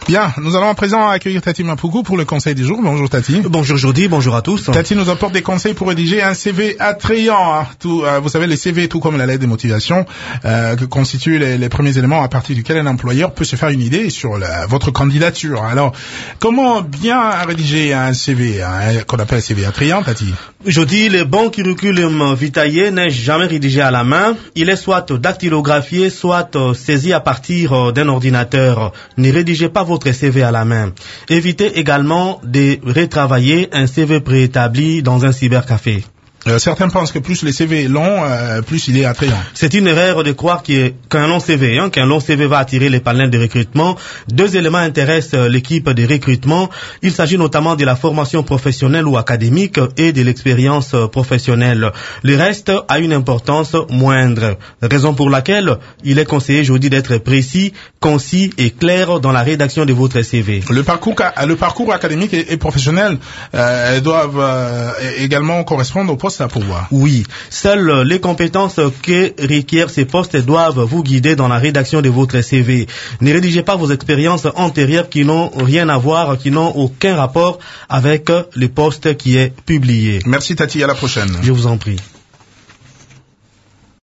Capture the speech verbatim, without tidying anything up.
Bien, nous allons à présent accueillir Tati Mapuku pour le conseil du jour. Bonjour Tati. Bonjour Jordi, bonjour à tous. Tati nous apporte des conseils pour rédiger un C V attrayant. Tout, euh, vous savez, les C V, tout comme la lettre de motivation, euh, que constituent les, les premiers éléments à partir duquel un employeur peut se faire une idée sur la, votre candidature. Alors, comment bien rédiger un C V, hein, qu'on appelle un C V attrayant, Tati? Jordi, le bon curriculum vitae n'est jamais rédigé à la main. Il est soit dactylographié, soit saisi à partir d'un ordinateur. Ne rédigez pas votre C V à la main. Évitez également de retravailler un C V préétabli dans un cybercafé. Euh, certains pensent que plus le C V est long, euh, plus il est attrayant. C'est une erreur de croire qu'un long C V, hein, qu'un long C V va attirer les panels de recrutement. Deux éléments intéressent l'équipe de recrutement. Il s'agit notamment de la formation professionnelle ou académique et de l'expérience professionnelle. Le reste a une importance moindre. Raison pour laquelle il est conseillé aujourd'hui d'être précis, concis et clair dans la rédaction de votre C V. Le parcours, le parcours académique et, et professionnel euh, doivent euh, également correspondre au poste à pourvoir. Oui, seules les compétences que requièrent ces postes doivent vous guider dans la rédaction de votre C V. Ne rédigez pas vos expériences antérieures qui n'ont rien à voir, qui n'ont aucun rapport avec le poste qui est publié. Merci Tati, à la prochaine. Je vous en prie.